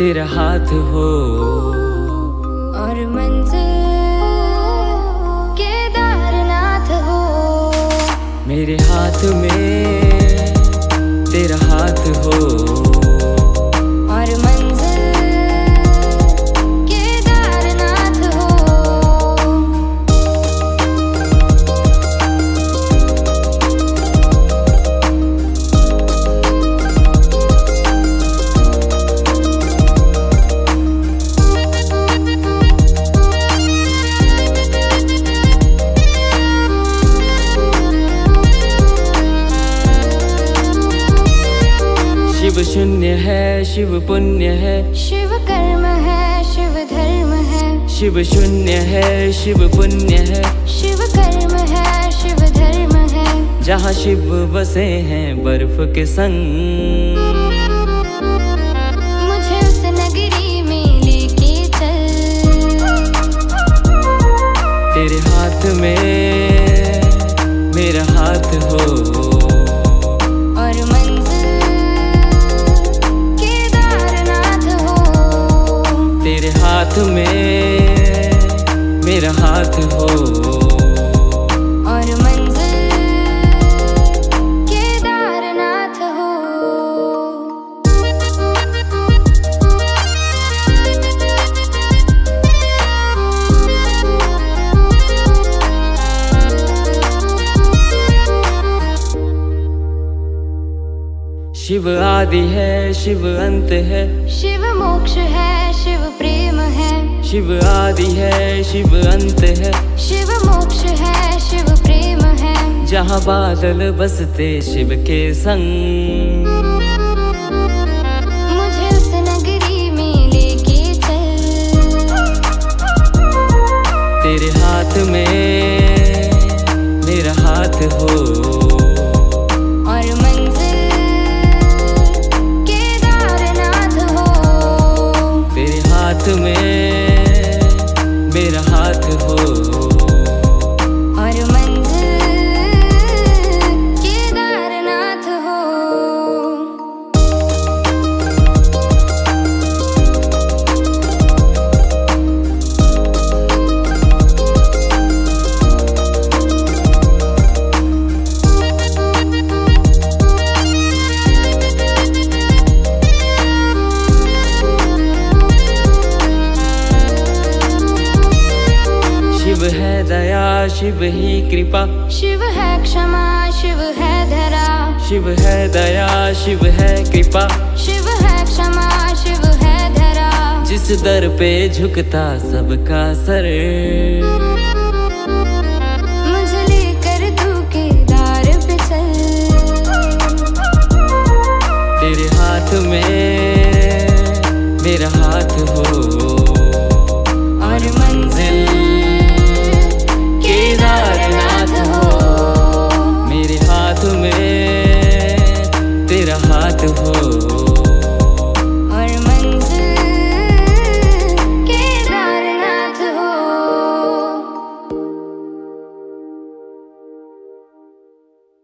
तेरा हाथ हो और मंजिल केदारनाथ हो। मेरे हाथ में तेरा हाथ हो और मंजिल केदारनाथ हो। शिव शून्य है शिव पुण्य है, शिव कर्म है शिव धर्म है। शिव शून्य है शिव पुण्य है, शिव कर्म है शिव धर्म है। जहाँ शिव बसे हैं बर्फ के संग, मुझे उस नगरी में लेके चल। तेरे हाथ में मेरा हाथ हो और मंजिल केदारनाथ हो। तेरे हाथ में मेरा हाथ हो और मंजिल केदारनाथ हो। शिव आदि है शिव अंत है, शिव मोक्ष है शिव प्रेम है। शिव आदि है शिव अंत है, शिव मोक्ष है शिव प्रेम है। जहाँ बादल बसते शिव के संग, मुझे उस नगरी में लेके चल। तेरे हाथ में मेरा हाथ हो और मंजिल केदारनाथ हो। तेरे हाथ में मेरा हाथ हो और मंजिल केदारनाथ हो। शिव है दया शिव ही कृपा, शिव है क्षमा शिव है धरा। शिव है दया शिव है कृपा, शिव है क्षमा शिव है धरा। जिस दर पे झुकता सबका सर,